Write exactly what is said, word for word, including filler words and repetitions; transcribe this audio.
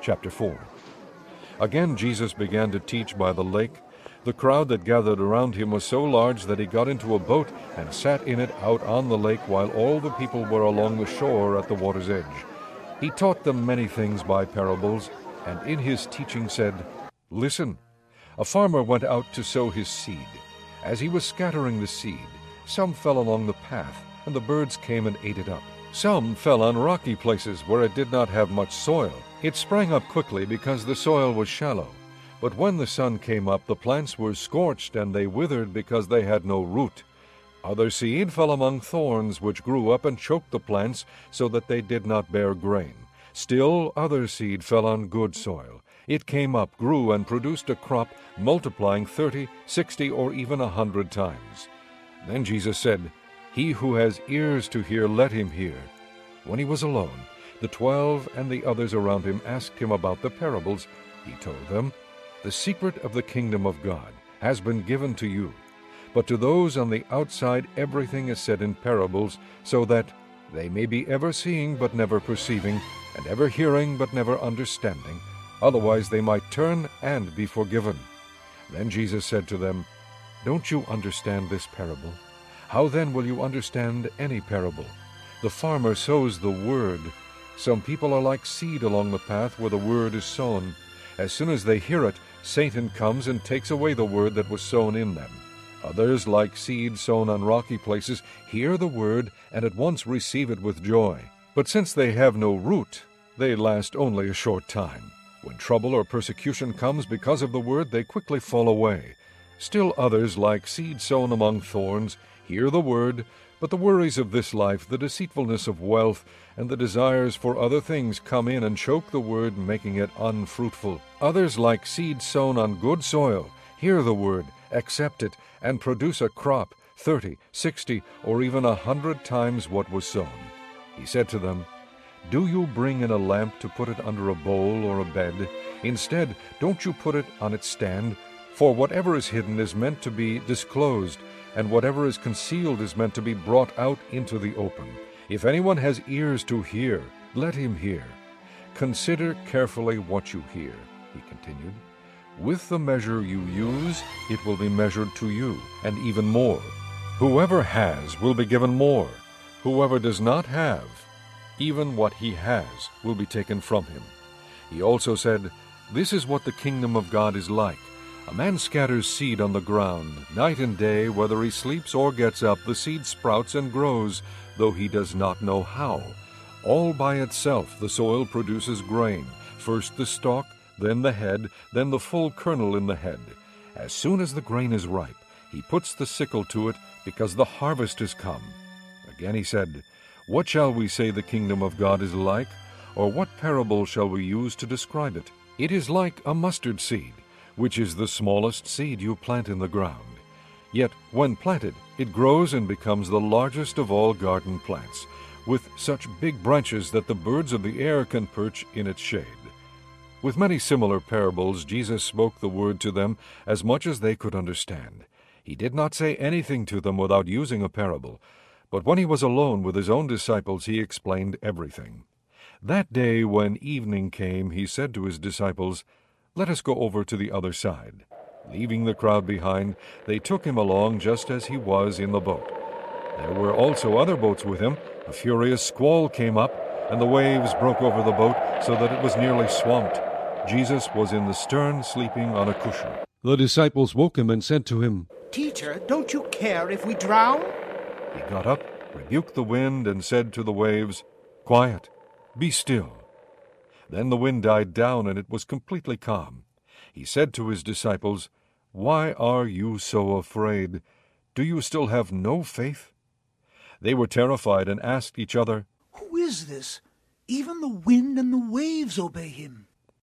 Chapter four. Again Jesus began to teach by the lake. The crowd that gathered around him was so large that he got into a boat and sat in it out on the lake while all the people were along the shore at the water's edge. He taught them many things by parables, and in his teaching said, "Listen, a farmer went out to sow his seed. As he was scattering the seed, some fell along the path, and the birds came and ate it up. Some fell on rocky places where it did not have much soil. It sprang up quickly because the soil was shallow. But when the sun came up, the plants were scorched, and they withered because they had no root. Other seed fell among thorns, which grew up and choked the plants, so that they did not bear grain. Still other seed fell on good soil. It came up, grew, and produced a crop, multiplying thirty, sixty, or even a hundred times." Then Jesus said, "He who has ears to hear, let him hear." When he was alone, the twelve and the others around him asked him about the parables. He told them, "The secret of the kingdom of God has been given to you, but to those on the outside everything is said in parables, so that they may be ever seeing but never perceiving, and ever hearing but never understanding. Otherwise they might turn and be forgiven." Then Jesus said to them, "Don't you understand this parable? How then will you understand any parable? The farmer sows the word. Some people are like seed along the path where the word is sown. As soon as they hear it, Satan comes and takes away the word that was sown in them. Others, like seed sown on rocky places, hear the word and at once receive it with joy. But since they have no root, they last only a short time. When trouble or persecution comes because of the word, they quickly fall away. Still others, like seed sown among thorns, hear the word, but the worries of this life, the deceitfulness of wealth, and the desires for other things come in and choke the word, making it unfruitful. Others, like seed sown on good soil, hear the word, accept it, and produce a crop, thirty, sixty, or even a hundred times what was sown." He said to them, "Do you bring in a lamp to put it under a bowl or a bed? Instead, don't you put it on its stand? For whatever is hidden is meant to be disclosed, and whatever is concealed is meant to be brought out into the open. If anyone has ears to hear, let him hear. Consider carefully what you hear," he continued. "With the measure you use, it will be measured to you, and even more. Whoever has will be given more. Whoever does not have, even what he has will be taken from him." He also said, "This is what the kingdom of God is like. A man scatters seed on the ground. Night and day, whether he sleeps or gets up, the seed sprouts and grows, though he does not know how. All by itself the soil produces grain, first the stalk, then the head, then the full kernel in the head. As soon as the grain is ripe, he puts the sickle to it, because the harvest is come." Again he said, "What shall we say the kingdom of God is like? Or what parable shall we use to describe it? It is like a mustard seed, which is the smallest seed you plant in the ground. Yet when planted, it grows and becomes the largest of all garden plants, with such big branches that the birds of the air can perch in its shade." With many similar parables, Jesus spoke the word to them as much as they could understand. He did not say anything to them without using a parable, but when he was alone with his own disciples, he explained everything. That day when evening came, he said to his disciples, "Let us go over to the other side." Leaving the crowd behind, they took him along just as he was in the boat. There were also other boats with him. A furious squall came up, and the waves broke over the boat so that it was nearly swamped. Jesus was in the stern, sleeping on a cushion. The disciples woke him and said to him, "Teacher, don't you care if we drown?" He got up, rebuked the wind, and said to the waves, "Quiet, be still." Then the wind died down, and it was completely calm. He said to his disciples, "Why are you so afraid? Do you still have no faith?" They were terrified and asked each other, "Who is this? Even the wind and the waves obey him."